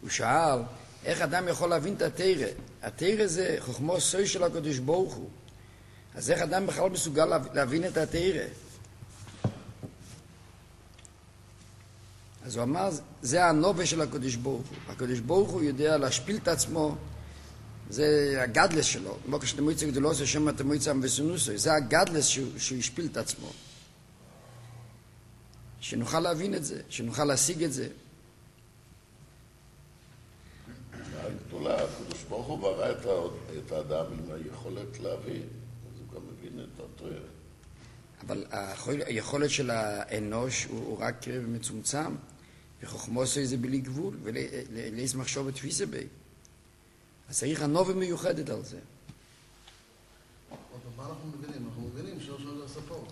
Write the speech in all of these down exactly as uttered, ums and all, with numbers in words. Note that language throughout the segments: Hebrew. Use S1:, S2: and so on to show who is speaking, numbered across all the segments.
S1: הוא שאל, איך אדם יכול להבין את התורה? התורה זה חוכמו סוי של הקדוש ברוך הוא. אז איך אדם בכלל מסוגל להבין את התורה? אז הוא אמר, זה הנובה של הקדוש ברוך הוא. הקדוש ברוך הוא יודע להשפיל את עצמו, זה הגדלס שלו. כמו כשתמויצה גדולו זה שם התמויצה המבסונוסו. זה הגדלס שהוא, שהוא השפיל את עצמו. שנוכל להבין את זה, שנוכל להשיג את זה.
S2: הגדולה, הקדוש ברוך הוא ברא את האדם עם היכולת להבין, אז הוא גם מבין את התורה.
S1: אבל היכולת של האנוש הוא, הוא רק מצומצם, וחוכמוסו זה בלי גבול, ולאיזה מחשוב ותפיסה בי. אז צריך הנובה מיוחדת על זה.
S3: מה אנחנו מבינים? אנחנו מבינים שלא שואל על ספור.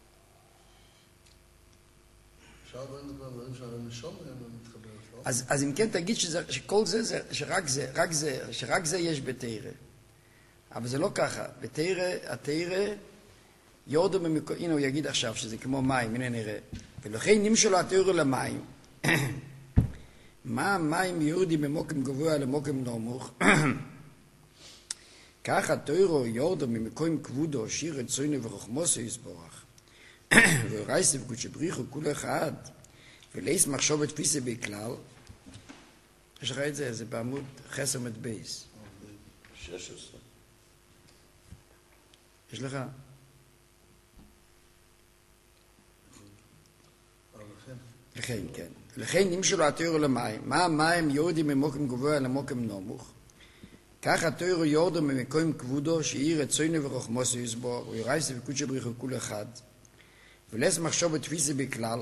S3: אפשר דברים שהנשום מתחבר.
S1: אז, אז אם כן תגיד שזה, שכל זה, זה, שרק זה, רק זה, שרק זה יש בתורה. אבל זה לא ככה. בתורה, התורה, יורדו במקום, הנה הוא יגיד עכשיו שזה כמו מים, הנה נראה. ולכן נמשו לו התורה למים. מה המים יורדים ממוקם גבוה למוקם נמוך? ככה התורה יורדו ממקום כבודו, שיר רצונו וחוכמוסו יסבורך. ורייסה וקודשי בריחו כול אחד. ולאיס מחשוב את תפיסה בכלל, יש לך את זה, זה בעמוד חסר מת בייס.
S2: שש עשרה.
S1: יש לך? לכן, כן. לכן נמשו לו התורה למים. מה המים יורדים ממוקם גבוה למוקם נמוך? ככה התורה יורדו ממקום כבודו, שהיא רצונו וחוכמוסו יסבור, וירייסה וקודשי בריחו כול אחד. ולאיס מחשוב את תפיסה בכלל,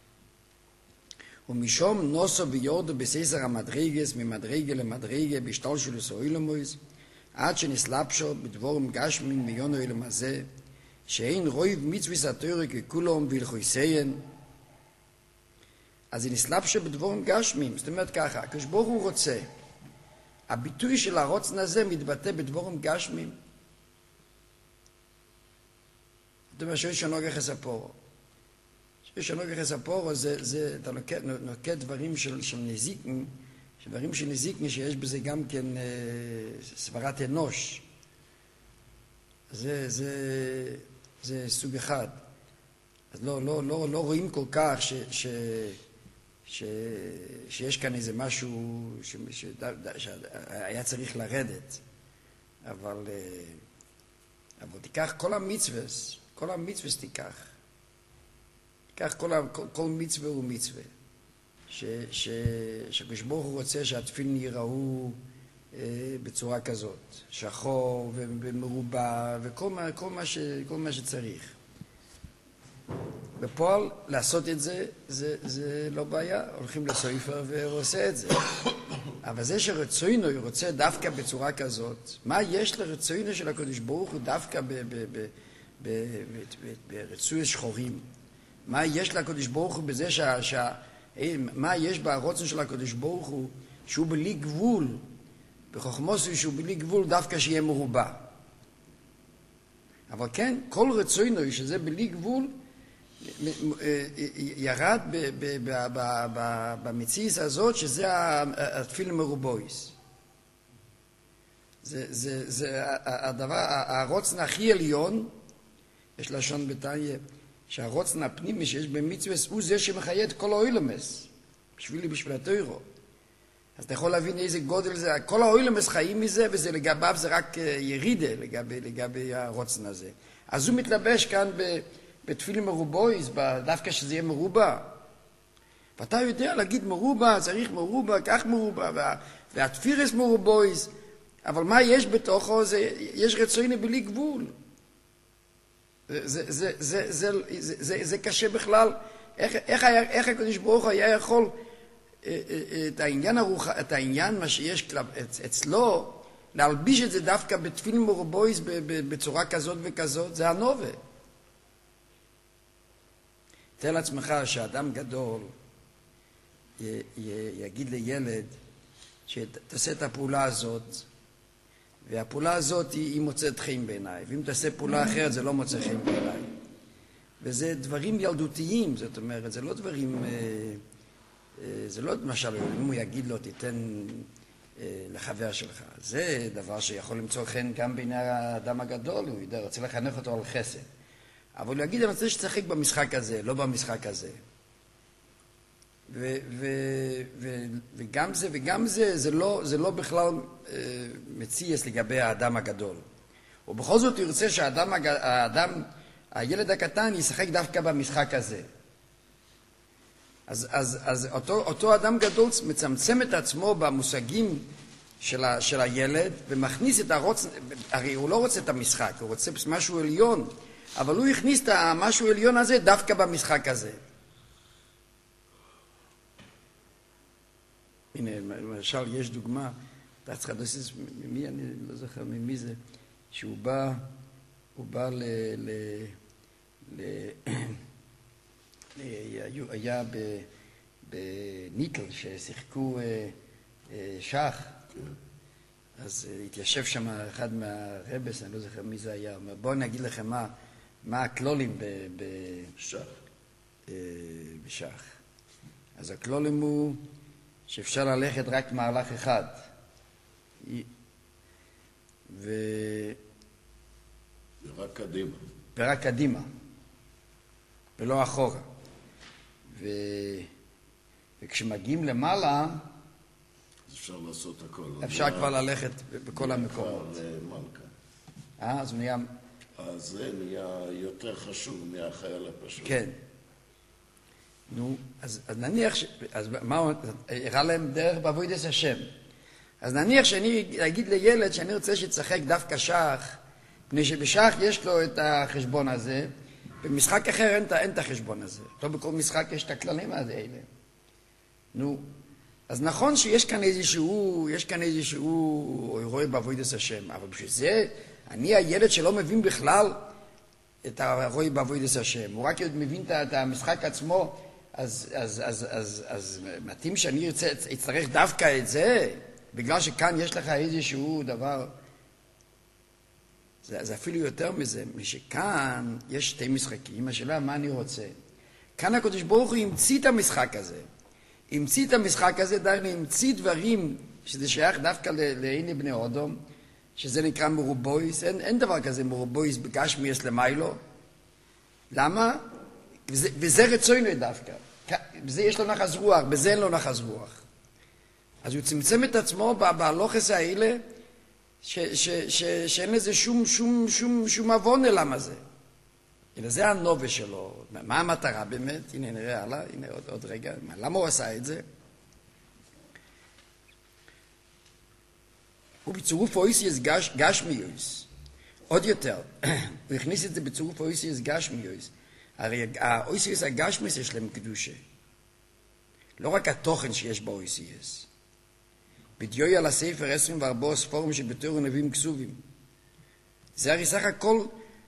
S1: ומשום נוסו ויורדו בססר המדרגס, ממדרגה למדרגה, בשתל שלו סוילמויז, עד שנסלבשו בדבורם גשמים מיונו אילם הזה, שאין רויב מצוויס התורה ככולום וילכויסיין. אז זה נסלבשו בדבורם גשמים, זאת אומרת ככה, כשברוך הוא רוצה, הביטוי של הרוצן הזה מתבטא בדבורם גשמים. זאת אומרת שיש שנוג יחס הפורו. שנוג יחס הפורו זה, זה, אתה נוקט, נוקט דברים של, של נזיקן, דברים של נזיקן שיש בזה גם כן אה, סברת אנוש. זה, זה, זה סוג אחד. אז לא, לא, לא, לא רואים כל כך ש, ש, ש, שיש כאן איזה משהו ש, ש, שהיה צריך לרדת. אבל, אבל תיקח כל המצווס, כל המצווס תיקח. תיקח כל, כל, כל מצווה הוא מצווה. שהקדוש ברוך הוא רוצה שהתפילין ייראו אה, בצורה כזאת. שחור ומרובע וכל מה, כל מה, ש, כל מה שצריך. בפועל לעשות את זה, זה, זה לא בעיה. הולכים לסופר ועושה את זה. אבל זה שרצוינו רוצה דווקא בצורה כזאת, מה יש לרצוינו של הקדוש ברוך הוא דווקא ברצוי שחורים? מה יש לקדוש ברוך הוא בזה שה... שה מה יש ברוצן של הקדוש ברוך הוא שהוא בלי גבול, בחוכמוסו שהוא בלי גבול דווקא שיהיה מרובע. אבל כן, כל רצוינו שזה בלי גבול ירד במציאות הזאת שזה התפילין מרובויס. זה, זה, זה הדבר, הרוצן הכי עליון, יש לשון בתניא, שהרוצן הפנימי שיש במצווה הוא זה שמחיה את כל האוילמס, בשבילי בשביל התוירו. אז אתה יכול להבין איזה גודל זה, כל האוילמס חיים מזה, וזה לגביו זה רק ירידה לגבי, לגבי הרוצן הזה. אז הוא מתלבש כאן בתפילין מרובויס, דווקא שזה יהיה מרובע. ואתה יודע להגיד מרובע, צריך מרובע, כך מרובע, והתפירס מרובויס, אבל מה יש בתוכו? זה, יש רצוינו בלי גבול. זה, זה, זה, זה, זה, זה, זה, זה קשה בכלל. איך, איך, איך הקדוש ברוך הוא היה יכול את העניין הרוח, את העניין מה שיש אצלו, להלביש את זה דווקא בתפילין מרובויס בצורה כזאת וכזאת, זה הנובה. תאר לעצמך שאדם גדול י, י, יגיד לילד שתעשה את הפעולה הזאת, והפעולה הזאת היא, היא מוצאת חיים בעיניי, ואם תעשה פעולה אחרת זה לא מוצא חיים בעיניי. וזה דברים ילדותיים, זאת אומרת, זה לא דברים אה, זה לא למשל, אם הוא יגיד לו, תיתן לחבר שלך. זה דבר שיכול למצוא חן גם בעיני האדם הגדול, הוא יודע, רוצה לחנך אותו על חסד. אבל הוא יגיד, אני רוצה שתשחק במשחק הזה, לא במשחק הזה. ו- ו- ו- וגם זה, וגם זה, זה לא, זה לא בכלל מציאס לגבי האדם הגדול. ובכל זאת הוא ירצה שהאדם, האדם, הילד הקטן ישחק דווקא במשחק הזה. אז, אז, אז אותו, אותו אדם גדול מצמצם את עצמו במושגים של, ה, של הילד ומכניס את הרוץ, הרי הוא לא רוצה את המשחק, הוא רוצה משהו עליון, אבל הוא הכניס את המשהו עליון הזה דווקא במשחק הזה. הנה, למשל, יש דוגמה, תצחדוסיס, ממי, אני לא זוכר ממי זה, שהוא בא, הוא בא ל... ל, ל היה בניטל ששיחקו שח, אז התיישב שם אחד מהרבס, אני לא זוכר מי זה היה, אומר בואו נגיד לכם מה הכלולים בשח. אז הכלולים הוא שאפשר ללכת רק מהלך אחד,
S2: ורק קדימה.
S1: ורק קדימה, ולא אחורה. ו... וכשמגיעים למעלה,
S2: אז אפשר לעשות הכל.
S1: אפשר כבר ללכת בכל המקומות. אה, אז נהיה...
S2: אז זה נהיה יותר חשוב מהחייל הפשוט.
S1: כן. נו, אז, אז נניח, ש... אז מה, הראה להם דרך בעבודת השם. אז נניח שאני אגיד לילד שאני רוצה שתשחק דווקא שח, מפני שבשח יש לו את החשבון הזה, במשחק אחר אין, אין את החשבון הזה. לא בכל משחק יש את הכללים האלה. נו, אז נכון שיש כאן איזשהו, יש כאן איזשהו רואה בעבודת השם, אבל בשביל זה, אני הילד שלא מבין בכלל את הרואה בעבודת השם. הוא רק מבין את המשחק עצמו, אז, אז, אז, אז, אז מתאים שאני אצטרך דווקא את זה, בגלל שכאן יש לך איזשהו דבר... זה, זה אפילו יותר מזה, משכאן יש שתי משחקים, השאלה מה אני רוצה. כאן הקדוש ברוך הוא המציא את המשחק הזה. המציא את המשחק הזה, דרך המציא דברים שזה שייך דווקא לעיני בני אודום, שזה נקרא מרובויס, אין, אין דבר כזה מרובויס בגשמיאס למיילו. למה? וזה, וזה רצוינו דווקא. בזה יש לו נחס רוח, בזה אין לו נחס רוח. אז הוא צמצם את עצמו בהלוכס האלה, ש, ש, ש, שאין לזה שום, שום, שום, שום אבון למה זה. אלא זה הנובה שלו. מה המטרה באמת? הנה נראה הלאה, הנה עוד, עוד רגע. למה הוא עשה את זה? הוא בצירוף אויסיוס גש, גשמיוס. עוד יותר, הוא הכניס את זה בצירוף אויסיוס גשמיוס. הרי האויסיוס הגשמיוס יש להם קדושה. לא רק התוכן שיש באויסיוס. בדיוי על הספר עשרים וארבעה ספורים שבתור נביאים כסובים. זה הרי סך הכל,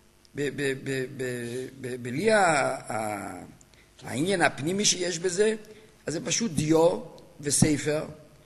S1: בלי העניין הפנימי שיש בזה, אז זה פשוט דיו וספר,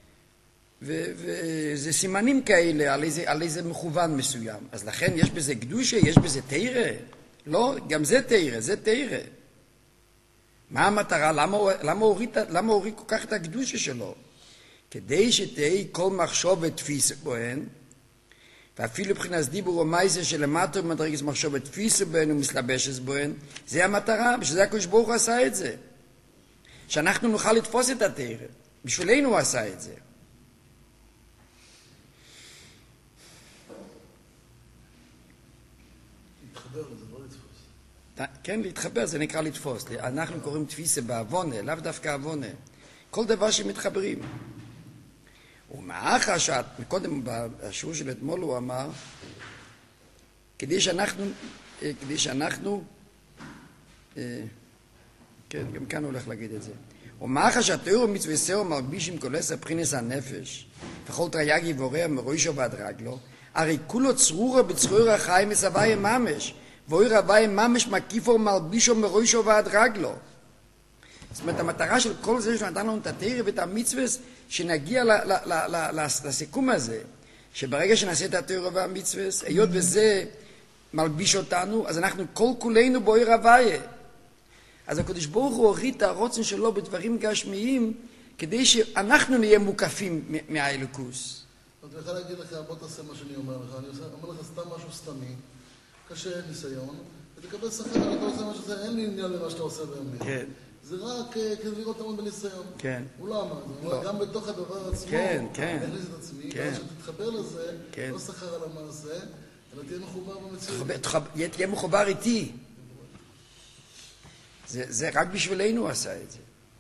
S1: וזה סימנים כאלה על איזה, על איזה מכוון מסוים. אז לכן יש בזה קדושה, יש בזה תירה. לא, גם זה תירה, זה תירה. מה המטרה? למה, למה הוריד, למה הוריד כל כך את הקדושה שלו? כדי שתהי כל מחשוב ותפיסה בהן, ואפילו מבחינת דיבור ומייסה שלמטה מדרגת מחשוב ותפיסה בהן ומסלבשת בהן, זה המטרה, בשביל זה הקדוש ברוך הוא עשה את זה. שאנחנו נוכל לתפוס את התורה. בשבילנו הוא עשה את זה.
S3: להתחבר, זה לא לתפוס.
S1: כן, להתחבר, זה נקרא לתפוס. אנחנו קוראים תפיסה בעוונה, לאו דווקא עוונה. כל דבר שמתחברים. ומאחר שאת, מקודם בשיעור של אתמול הוא אמר, כדי שאנחנו, כדי שאנחנו, כן, גם כאן הוא הולך להגיד את זה. ומאחר שהתיאור מצווה סאו מרבישים כולס הבחינס הנפש, וכל תרייגי ועורר מרוישו ועד רגלו, הרי כולו צרורה בצרור החיים מסבי ממש, ואויר הווי ממש מקיפו מרבישו מרוישו ועד רגלו. זאת אומרת, המטרה של כל זה שנתן לנו את התירה ואת המצווה, שנגיע ל- ל- ל- ל- לסיכום הזה, שברגע שנעשה את התירה והמצווה, היות וזה מלביש אותנו, אז אנחנו כל כולנו בויר הוויה. אז הקדוש ברוך הוא הוריד את הרוצן שלו בדברים גשמיים, כדי שאנחנו נהיה מוקפים מהאלוקוס.
S3: אני יכול להגיד לך, בוא תעשה מה שאני אומר לך, אני אומר לך סתם משהו סתמי, קשה, ניסיון, ותקבל שכר, אתה עושה מה שזה, אין לי עניין למה שאתה עושה באמת.
S1: כן.
S3: זה רק כדי לראות המון בניסיון.
S1: כן.
S3: הוא לא אמר, זה אומר, גם בתוך הדבר עצמו,
S1: כן, כן.
S3: אני אכניס את עצמי,
S1: כן.
S3: ואז שתתחבר לזה,
S1: כן.
S3: לא שכר על המעשה, אלא תהיה מחובר במציאות.
S1: תהיה מחובר איתי. זה, זה רק בשבילנו הוא עשה את זה.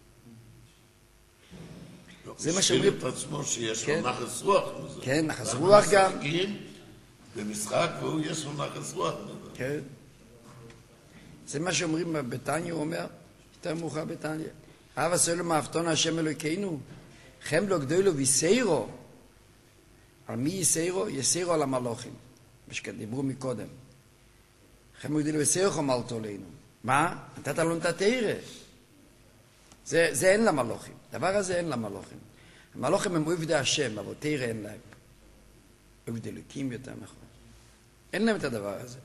S1: זה מה שאומרים...
S2: את עצמו שיש
S1: כן.
S2: לו נחס רוח מזה.
S1: כן, נחס רוח גם.
S2: אנחנו משחקים במשחק והוא יש לו נחס רוח מזה.
S1: כן. זה מה שאומרים בתניא, הוא אומר, יותר מאוחר בתניא. אהב עשה לו מאבטון השם אלוקינו, חם לו גדולו ויסיירו. על מי יסיירו? יסיירו על המלוכים. מה שדיברו מקודם. חם לו גדולו ויסיירו חמלתו עלינו. מה? נתת לנו את התאירה. זה, זה אין למלוכים. דבר הזה אין למלוכים. המלוכים הם עובדי השם, אבל תאירה אין להם. עובדי אלוקים יותר נכון. אין להם את הדבר הזה.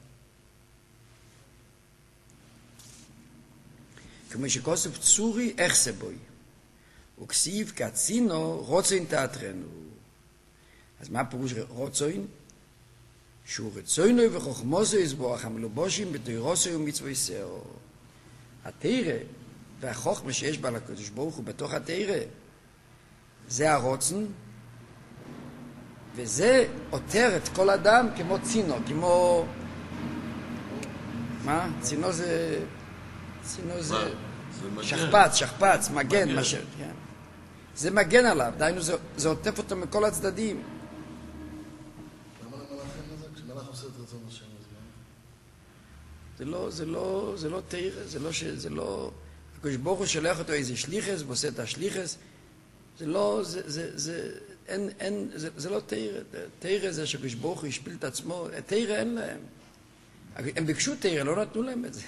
S1: כמו שכוסף צורי איך זה בוי. וכסיב קצינו רוצוין תאטרנו. אז מה פירוש רוצוין? שהוא רצוינו וחוכמוסו יסבוח המלובושים בתוירוסו ומצווי סאו. התאירה והחוכמה שיש בה לקדוש ברוך הוא בתוך התאירה זה הרוצן, וזה עותר את כל אדם כמו צינו, כמו... מה? צינו זה... צינו זה... שכפץ, שכפץ, מגן, מה ש... כן. זה מגן עליו, דיינו, זה, זה עוטף אותו מכל הצדדים.
S3: למה למלאך אין לזה? כשמלאך עושה את רצון השם, אז מה?
S1: זה לא, זה לא, זה לא תאיר, זה לא ש... זה לא... הקדוש ברוך הוא שולח אותו איזה שליחס, ועושה את השליחס, זה לא, זה, זה, זה, אין, אין, זה, זה לא תאיר, תאיר זה שקדוש ברוך הוא השפיל את עצמו, תאיר אין להם. הם ביקשו תאיר, לא נתנו להם את זה.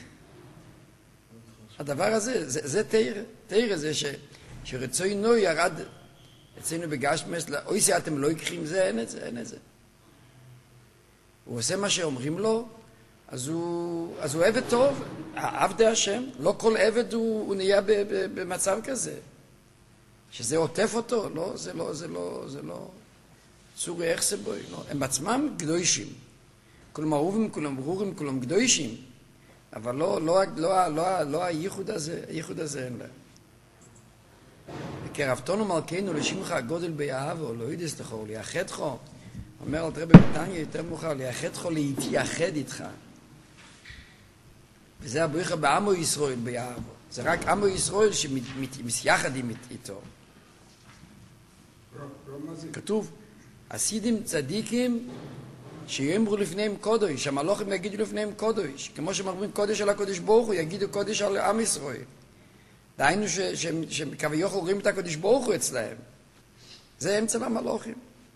S1: הדבר הזה, זה, זה תאיר, תאיר זה ש, שרצוינו ירד אצלנו בגשמס, אוי שאתם לא יקחים זה, אין את זה, אין את זה. הוא עושה מה שאומרים לו, אז הוא, אז הוא עבד טוב, עבדי השם, לא כל עבד הוא, הוא נהיה ב, ב, במצב כזה. שזה עוטף אותו, לא, זה לא, זה לא, זה לא, צורי איך זה בוי, לא, הם עצמם קדושים, כולם אהובים, כולם ברורים, כולם קדושים, אבל לא, לא, לא, לא, לא הייחוד הזה, הייחוד הזה אין להם. וקרבתנו מלכנו לשמך הגודל ביאהבו, לא ידס לכו, ליחדך, אומר על תרבי בתניא יותר מאוחר, ליחדך להתייחד איתך. וזה הבריחה בעמו ישראל ביאהבו. זה רק עמו ישראל שמתייחדים איתו. כתוב, הסידים צדיקים שיאמרו לפניהם קודש, המלוכים יגידו לפניהם קודש, כמו שמרבים קודש על הקודש ברוך הוא, יגידו קודש על עם ישראל. דהיינו שכביכול רואים את הקודש ברוך הוא אצלהם. זה אמצע המלוכים.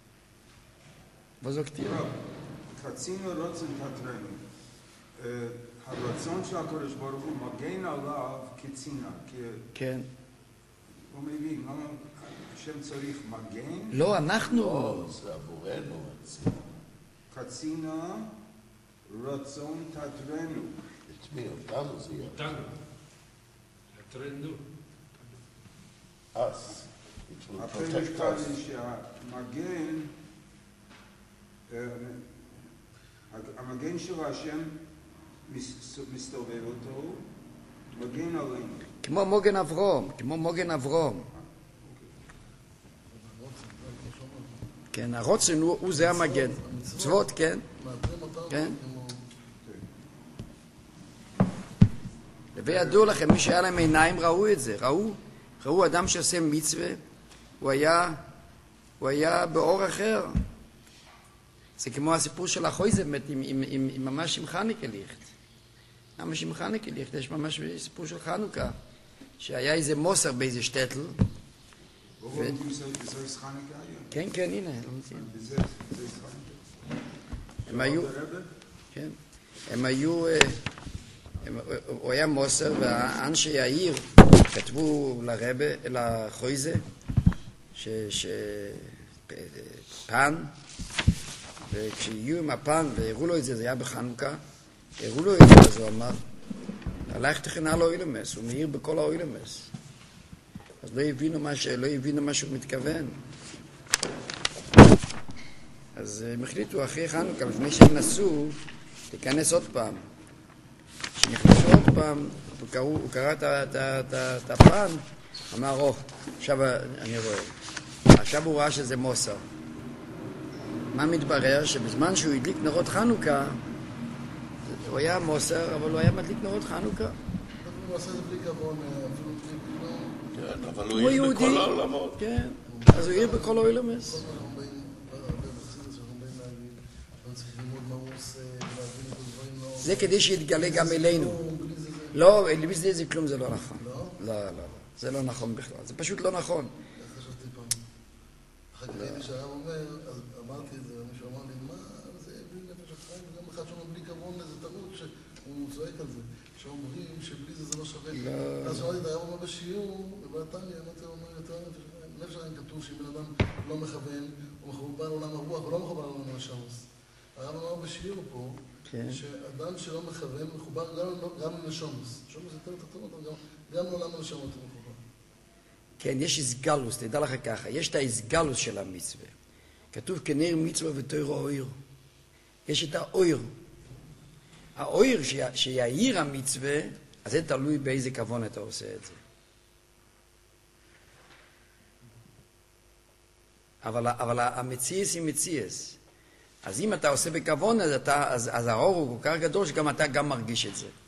S1: וזה כתיב.
S4: חצינו רוצן תתרנו. הרצון של הקודש ברוך הוא מגן עליו כצינה.
S1: כן.
S4: הוא מבין, למה השם צריך מגן?
S1: לא, אנחנו...
S2: לא, זה עבורנו.
S4: חצינה רצון תתרנו.
S2: את מי? אותנו זה יהיה.
S5: אותנו. תתרנו.
S2: us. It will
S4: הפרק
S2: protect
S4: כאן
S2: us.
S4: שהמגן, המגן של השם מסתובב אותו, מגן עלינו.
S1: כמו מוגן אברום, כמו מוגן אברום. כן, הרוצן הוא, הוא זה המגן. צוות, כן. כן. וידעו לכם, מי שהיה להם עיניים ראו את זה, ראו, ראו אדם שעושה מצווה, הוא היה, הוא היה באור אחר. זה כמו הסיפור של החויזמת עם, עם, עם, עם ממש עם חנוכה ליכט. ממש עם חנוכה ליכט, יש ממש סיפור של חנוכה, שהיה איזה מוסר באיזה שטטל.
S4: ברור, זה יש חנוכה היום.
S1: כן, כן, הנה.
S4: זה חנוכה.
S1: הם היו, כן, הם היו, הם, הוא היה מוסר, והאנשי העיר כתבו לרבה, לחויזה, ש, ש, פן, וכשהגיעו עם הפן והראו לו את זה, זה היה בחנוכה, הראו לו את זה, אז הוא אמר, הלך תכנה לו אילמס, הוא מאיר בכל האילמס. אז לא הבינו מה, ש... לא הבינו מה שהוא מתכוון. אז הם החליטו אחרי חנוכה, לפני שהם נסעו, להיכנס עוד פעם. כשנכנסו עוד פעם, הוא קרא, הוא קרא את, את, את, את הפן, אמר, או, עכשיו אני רואה. עכשיו הוא ראה שזה מוסר. מה מתברר? שבזמן שהוא הדליק נרות חנוכה, הוא היה מוסר, אבל הוא היה מדליק נרות חנוכה.
S3: הוא עשה את זה בלי כבון, אפילו בלי פתאום.
S2: כן, אבל הוא
S1: הוא
S2: העיר
S1: יהודי.
S2: בכל העולמות.
S1: כן, אז הוא העיר בכל העולמס.
S3: כל הזמן אנחנו באים, הרבה בחסידות שאנחנו באים להגיד, אנחנו צריכים ללמוד מה הוא עושה, ולהבין את הדברים לא...
S1: זה כדי שיתגלה גם אלינו.
S3: בלי זה זה...
S1: לא, בלי זה זה כלום, זה לא נכון.
S3: לא?
S1: לא, לא, זה לא נכון בכלל. זה פשוט לא נכון.
S3: איך חשבתי פעם? אחר כך ראיתי שהרב אומר, אז אמרתי את זה, ומישהו אמר לי, מה זה בלי נפש החיים, וגם אחד שאומר בלי כבון, זה טעות שהוא צועק על זה, שאומרים שבלי זה זה לא שווה. אז שמעתי את הרב אומר בשיעור, בבתניה, אמרתי לו, אומר, יותר נפש החיים כתוב שאם בן אדם לא מכוון, הוא מחובר לעולם הרוח, הוא לא מחובר לעולם השמוס. הרב אמר בשיעור פה, שאדם שלא מכוון, מחובר גם לנשומוס. נשומוס יותר תחתום אותו, גם לעולם הנשמות הוא מחובר.
S1: כן, יש הסגלוס, תדע לך ככה, יש את ההסגלוס של המצווה. כתוב כנר מצווה ותוירו אויר. יש את האויר. האויר שיעיר המצווה, אז זה תלוי באיזה כוון אתה עושה את זה. אבל, אבל המציאס היא מציאס. אז אם אתה עושה בכוון, אז, אתה, אז, אז האור הוא כל כך גדול שגם אתה גם מרגיש את זה.